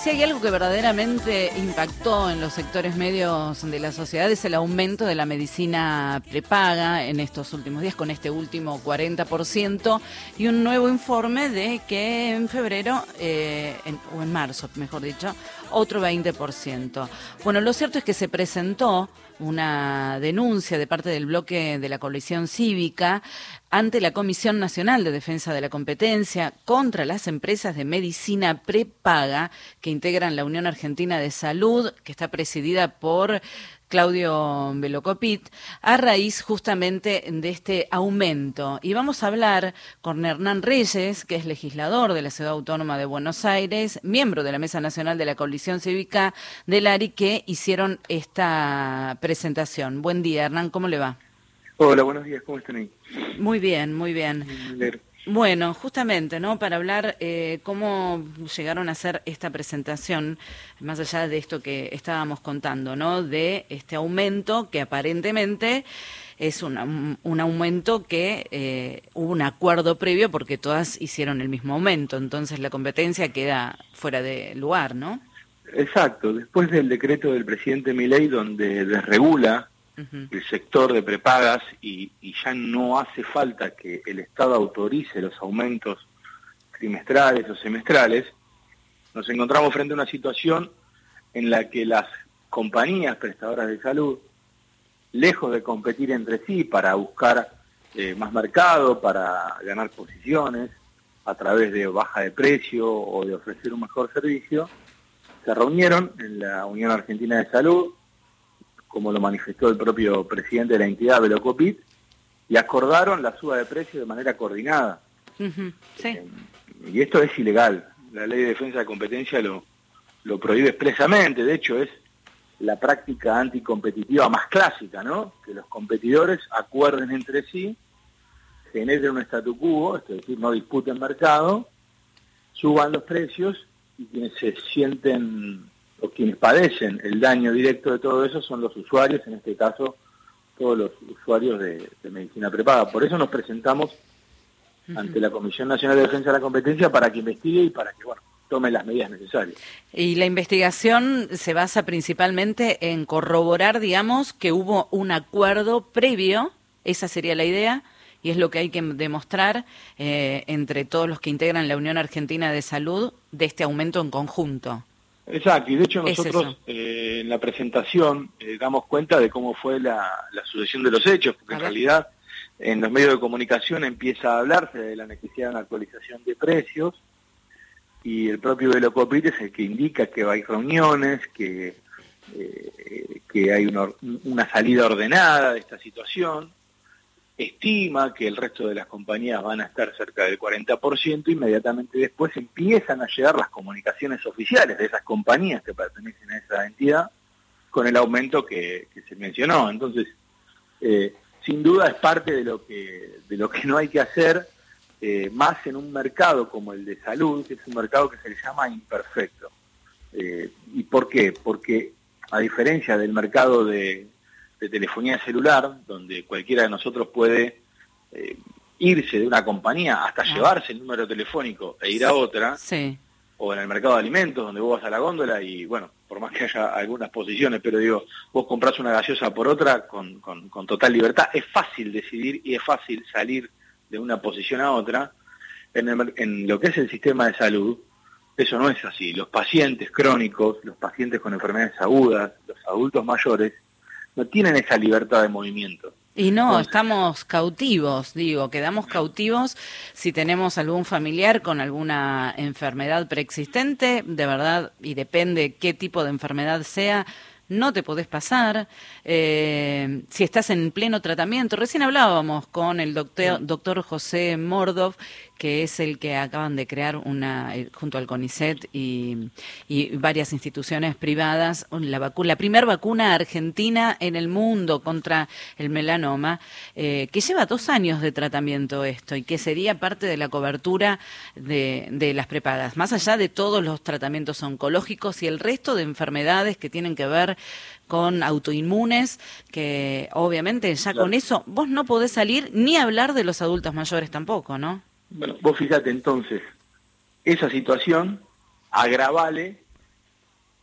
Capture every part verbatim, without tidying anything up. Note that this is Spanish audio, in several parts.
Si hay algo que verdaderamente impactó en los sectores medios de la sociedad es el aumento de la medicina prepaga en estos últimos días, con este último cuarenta por ciento, y un nuevo informe de que en febrero, eh, en, o en marzo, mejor dicho, otro veinte por ciento. Bueno, lo cierto es que se presentó una denuncia de parte del bloque de la coalición cívica ante la Comisión Nacional de Defensa de la Competencia contra las empresas de medicina prepaga que integran la Unión Argentina de Salud, que está presidida por Claudio Velocopit, a raíz justamente de este aumento. Y vamos a hablar con Hernán Reyes, que es legislador de la Ciudad Autónoma de Buenos Aires, miembro de la Mesa Nacional de la Coalición Cívica del A R I, que hicieron esta presentación. Buen día, Hernán, ¿cómo le va? Hola, buenos días, ¿cómo están ahí? Muy bien, muy bien. Bueno, justamente, ¿no? Para hablar eh, cómo llegaron a hacer esta presentación, más allá de esto que estábamos contando, ¿no? De este aumento que aparentemente es un, un aumento que eh, hubo un acuerdo previo porque todas hicieron el mismo aumento, entonces la competencia queda fuera de lugar, ¿no? Exacto, después del decreto del presidente Milei donde desregula Uh-huh. el sector de prepagas y, y ya no hace falta que el Estado autorice los aumentos trimestrales o semestrales, nos encontramos frente a una situación en la que las compañías prestadoras de salud, lejos de competir entre sí para buscar eh, más mercado, para ganar posiciones a través de baja de precio o de ofrecer un mejor servicio, se reunieron en la Unión Argentina de Salud, como lo manifestó el propio presidente de la entidad, Velocopit, y acordaron la suba de precios de manera coordinada. Uh-huh. Sí. Eh, y esto es ilegal. La Ley de Defensa de Competencia lo, lo prohíbe expresamente. De hecho, es la práctica anticompetitiva más clásica, ¿no? Que los competidores acuerden entre sí, generen un statu quo, es decir, no disputen mercado, suban los precios, y quienes se sienten o quienes padecen el daño directo de todo eso son los usuarios, en este caso todos los usuarios de, de medicina prepaga. Por eso nos presentamos uh-huh. ante la Comisión Nacional de Defensa de la Competencia para que investigue y para que, bueno, tome las medidas necesarias. Y la investigación se basa principalmente en corroborar, digamos, que hubo un acuerdo previo, esa sería la idea, y es lo que hay que demostrar eh, entre todos los que integran la Unión Argentina de Salud de este aumento en conjunto. Exacto, y de hecho nosotros eh, en la presentación eh, damos cuenta de cómo fue la, la sucesión de los hechos, porque en realidad en los medios de comunicación empieza a hablarse de la necesidad de una actualización de precios, y el propio Velocopit es el que indica que hay reuniones, que, eh, que hay una, una salida ordenada de esta situación, estima que el resto de las compañías van a estar cerca del cuarenta por ciento, inmediatamente después empiezan a llegar las comunicaciones oficiales de esas compañías que pertenecen a esa entidad con el aumento que, que se mencionó. Entonces, eh, sin duda es parte de lo que, de lo que no hay que hacer, eh, más en un mercado como el de salud, que es un mercado que se le llama imperfecto. Eh, ¿Y por qué? Porque a diferencia del mercado de de telefonía celular, donde cualquiera de nosotros puede eh, irse de una compañía hasta ah. llevarse el número telefónico e ir sí. a otra, sí. o en el mercado de alimentos, donde vos vas a la góndola y, bueno, por más que haya algunas posiciones, pero digo, vos comprás una gaseosa por otra con, con, con total libertad, es fácil decidir y es fácil salir de una posición a otra. En, el, en lo que es el sistema de salud, eso no es así. Los pacientes crónicos, los pacientes con enfermedades agudas, los adultos mayores, no tienen esa libertad de movimiento. Y no, Entonces, estamos cautivos, digo, quedamos cautivos si tenemos algún familiar con alguna enfermedad preexistente, de verdad, y depende qué tipo de enfermedad sea, no te podés pasar. Eh, si estás en pleno tratamiento, recién hablábamos con el doctor, doctor José Mordov, que es el que acaban de crear una eh, junto al CONICET y, y varias instituciones privadas, la vacuna, la primera vacuna argentina en el mundo contra el melanoma, eh, que lleva dos años de tratamiento esto y que sería parte de la cobertura de, de las prepagas, más allá de todos los tratamientos oncológicos y el resto de enfermedades que tienen que ver con autoinmunes, que obviamente ya claro. con eso vos no podés salir ni hablar de los adultos mayores tampoco, ¿no? Bueno, vos fíjate entonces, esa situación agravale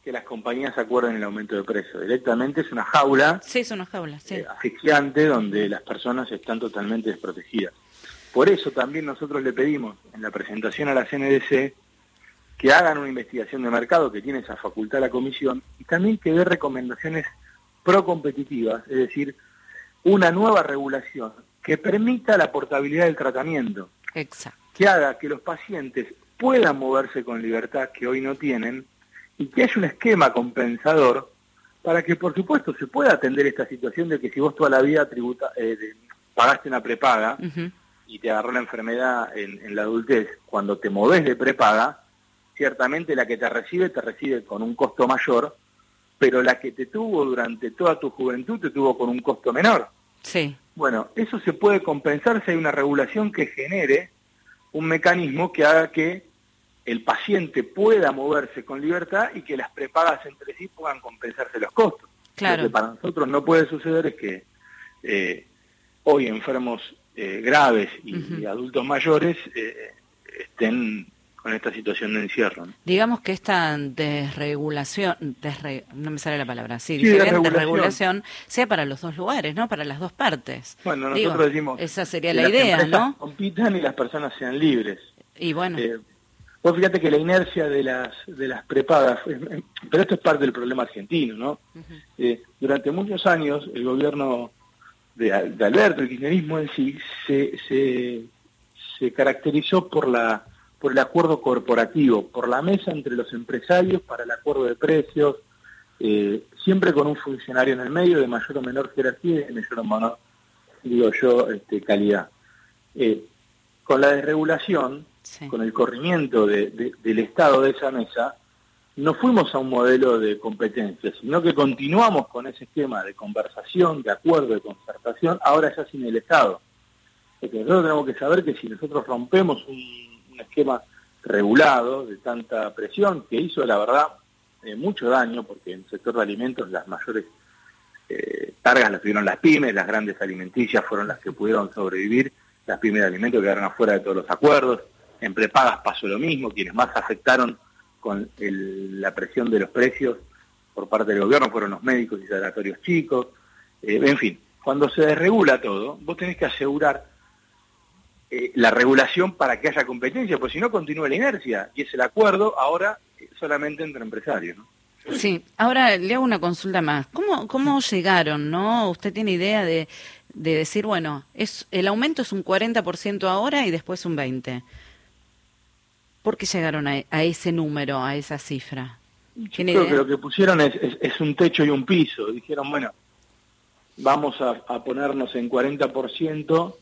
que las compañías acuerden el aumento de precio. Directamente es una jaula, sí, es una jaula sí. eh, asfixiante, donde las personas están totalmente desprotegidas. Por eso también nosotros le pedimos en la presentación a la C N D C que hagan una investigación de mercado, que tiene esa facultad la comisión, y también que dé recomendaciones pro-competitivas, es decir, una nueva regulación que permita la portabilidad del tratamiento. Exacto. Que haga que los pacientes puedan moverse con libertad, que hoy no tienen, y que haya un esquema compensador para que, por supuesto, se pueda atender esta situación de que si vos toda la vida tributa, eh, de, pagaste una prepaga, uh-huh, y te agarró la enfermedad en, en la adultez, cuando te movés de prepaga, ciertamente la que te recibe, te recibe con un costo mayor, pero la que te tuvo durante toda tu juventud te tuvo con un costo menor. Sí. Bueno, eso se puede compensar si hay una regulación que genere un mecanismo que haga que el paciente pueda moverse con libertad y que las prepagas entre sí puedan compensarse los costos. Claro. Lo que para nosotros no puede suceder es que eh, hoy enfermos eh, graves y, uh-huh, y adultos mayores eh, estén con esta situación de encierro, ¿no? Digamos que esta desregulación, desre, no me sale la palabra, sí, sí diferente desregulación. desregulación, sea para los dos lugares, ¿no? Para las dos partes. Bueno, Digo, nosotros decimos esa sería que la las idea, empresas ¿no? compitan y las personas sean libres. Y bueno. Eh, vos fíjate que la inercia de las de las prepagas, pero esto es parte del problema argentino, ¿no? Uh-huh. Eh, durante muchos años el gobierno de, de Alberto, el kirchnerismo en sí, se, se, se caracterizó por la por el acuerdo corporativo, por la mesa entre los empresarios para el acuerdo de precios, eh, siempre con un funcionario en el medio de mayor o menor jerarquía y de mayor o menor, digo yo, este, calidad. Eh, con la desregulación, sí, con el corrimiento de, de, del Estado de esa mesa, no fuimos a un modelo de competencia, sino que continuamos con ese esquema de conversación, de acuerdo, de concertación, ahora ya sin el Estado. Porque nosotros tenemos que saber que si nosotros rompemos un un esquema regulado de tanta presión que hizo, la verdad, eh, mucho daño, porque en el sector de alimentos las mayores eh, cargas las tuvieron las pymes, las grandes alimenticias fueron las que pudieron sobrevivir, las pymes de alimentos quedaron afuera de todos los acuerdos, en prepagas pasó lo mismo, quienes más afectaron con el, la presión de los precios por parte del gobierno fueron los médicos y sanatorios chicos, eh, en fin, cuando se desregula todo, vos tenés que asegurar Eh, la regulación para que haya competencia, pues si no continúa la inercia, y es el acuerdo ahora solamente entre empresarios, ¿no? Sí, ahora le hago una consulta más. ¿Cómo, cómo llegaron, no? ¿Usted tiene idea de, de decir, bueno, es el aumento es un cuarenta por ciento ahora y después un veinte por ciento? ¿Por qué llegaron a, a ese número, a esa cifra? ¿Tiene Yo creo idea? Que lo que pusieron es, es, es un techo y un piso. Dijeron, bueno, vamos a, a ponernos en cuarenta por ciento.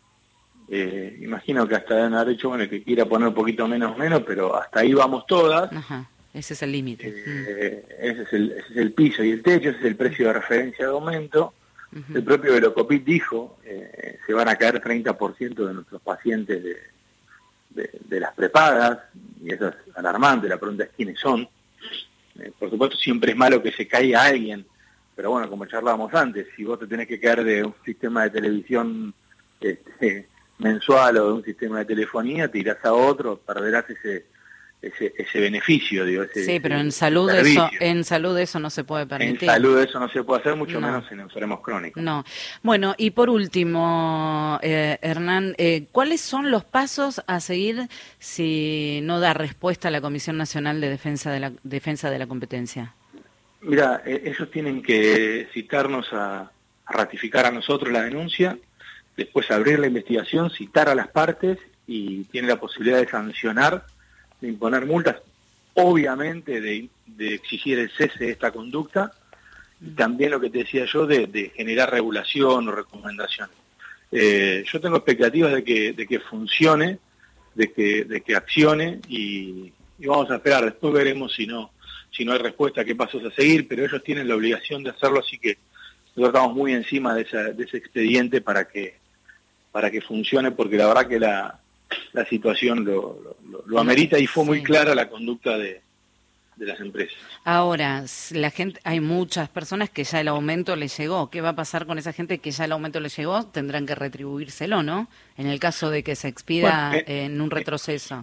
Eh, imagino que hasta deben haber hecho, bueno, que quiera poner un poquito menos, menos, pero hasta ahí vamos todas. Ajá, ese es el límite. Eh, mm. ese, es el, ese es el piso y el techo, ese es el precio de referencia de aumento. Uh-huh. El propio Velocopit dijo, eh, se van a caer treinta por ciento de nuestros pacientes de, de, de las prepagas, y eso es alarmante, la pregunta es quiénes son. Eh, por supuesto siempre es malo que se caiga alguien, pero bueno, como charlábamos antes, si vos te tenés que caer de un sistema de televisión este, mensual o de un sistema de telefonía, te irás a otro, perderás ese ese, ese beneficio, digo, ese, sí, pero ese, en salud eso en salud eso no se puede permitir. En salud eso no se puede hacer, mucho no. menos en enfermos crónicos. No. Bueno, y por último, eh, Hernán, eh, ¿cuáles son los pasos a seguir si no da respuesta a la Comisión Nacional de Defensa de la Defensa de la Competencia? Mira, eh, ellos tienen que citarnos a, a ratificar a nosotros la denuncia, después abrir la investigación, citar a las partes y tiene la posibilidad de sancionar, de imponer multas, obviamente de, de exigir el cese de esta conducta, y también lo que te decía yo, de, de generar regulación o recomendaciones. Eh, yo tengo expectativas de que, de que funcione, de que, de que accione, y, y vamos a esperar, después veremos si no, si no hay respuesta, qué pasos a seguir, pero ellos tienen la obligación de hacerlo, así que nosotros estamos muy encima de, esa, de ese expediente para que, para que funcione, porque la verdad que la la situación lo, lo, lo amerita y fue muy sí. clara la conducta de, de las empresas. Ahora, la gente, hay muchas personas que ya el aumento les llegó. ¿Qué va a pasar con esa gente que ya el aumento les llegó? Tendrán que retribuírselo, ¿no? En el caso de que se expida bueno, eh, en un retroceso.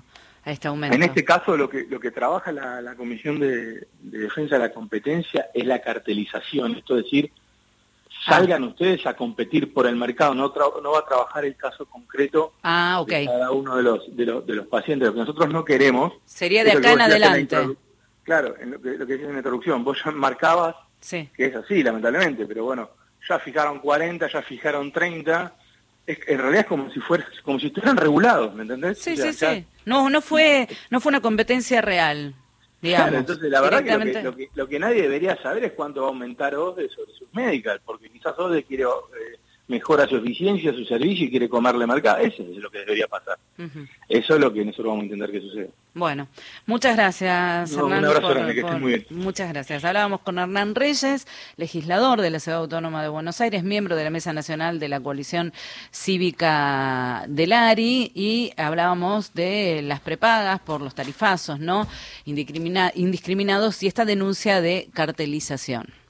a este aumento. En este caso lo que lo que trabaja la, la Comisión de, de Defensa de la Competencia es la cartelización, esto es decir, salgan ah. ustedes a competir por el mercado, no, tra no va a trabajar el caso concreto ah, okay. de cada uno de los, de, los, de los pacientes. Lo que nosotros no queremos... Sería de acá en adelante. Claro, en lo que, lo que dices en la introducción, vos ya marcabas sí. que es así, lamentablemente, pero bueno, ya fijaron cuarenta, ya fijaron treinta... Es, en realidad es como si fuera, como si estuvieran regulados, ¿me entendés? Sí, o sea, sí, ya... sí. No, no fue, no fue una competencia real, digamos. Claro, entonces la verdad que lo, que lo que lo que nadie debería saber es cuánto va a aumentar O S D E sobre sus médicas, porque quizás O S D E quiere eh, mejora su eficiencia, su servicio y quiere comerle mercado. Eso es lo que debería pasar. Uh-huh. Eso es lo que nosotros vamos a intentar que suceda. Bueno, muchas gracias, no, Hernán. Un abrazo por, grande, que por, estés muy bien. Muchas gracias. Hablábamos con Hernán Reyes, legislador de la Ciudad Autónoma de Buenos Aires, miembro de la Mesa Nacional de la Coalición Cívica del A R I, y hablábamos de las prepagas por los tarifazos, ¿no? Indiscrimina, indiscriminados y esta denuncia de cartelización.